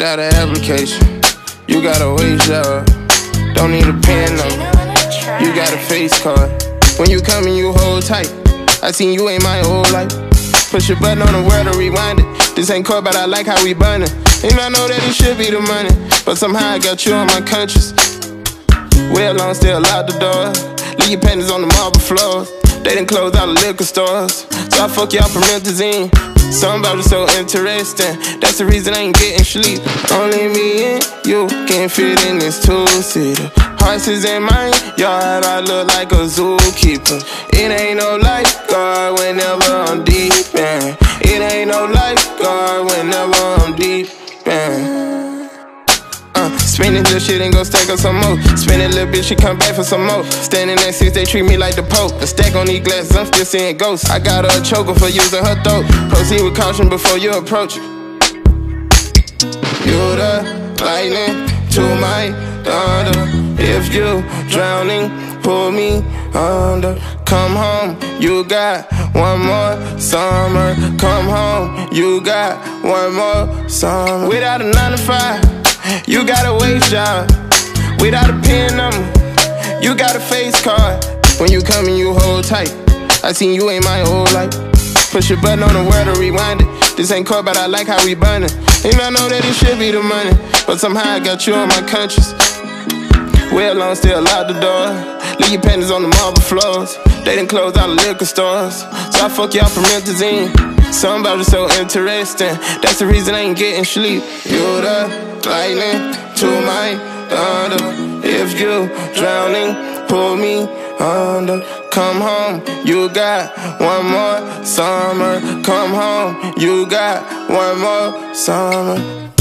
out an application. You got a wage job. Don't need a pen number. You got a face card. When you come and you hold tight. I seen you ain't my whole life. Push a button on the world to rewind it. This ain't court, but I like how we burnin'. And I know that it should be the money, but somehow I got you on my conscience. Well, long still out the door. Leave your panties on the marble floors. They done closed all the liquor stores, so I fuck y'all promethazine. Something about it so interesting. That's the reason I ain't getting sleep. Only me and you can fit in this two-seater. Horses in my yard, I look like a zookeeper. It ain't no lifeguard whenever I'm deep in. It ain't no lifeguard whenever I'm deep in. Spend this little shit and go stack up some more. Spend it little bitch, she come back for some more. Standing at 6, they treat me like the Pope. A stack on these glasses, I'm still seeing ghosts. I got her a choker for using her throat. Proceed with caution before you approach. You the lightning to my thunder. If you drowning, pull me under. Come home, you got one more summer. Come home, you got one more summer. Without a 9 to 5, you got a wage job. Without a pen number, you got a face card. When you come and you hold tight. I seen you ain't my whole life. Push a button on the world to rewind it. This ain't court, but I like how we burnin'. And I know that it should be the money, but somehow I got you on my conscience. Well, long still out the door. Leave your panties on the marble floors. They done closed all the liquor stores, so I fuck y'all promethazine. Something about it so interesting. That's the reason I ain't getting sleep. You the lightning to my thunder. If you drowning, pull me under. Come home, you got one more summer. Come home, you got one more summer.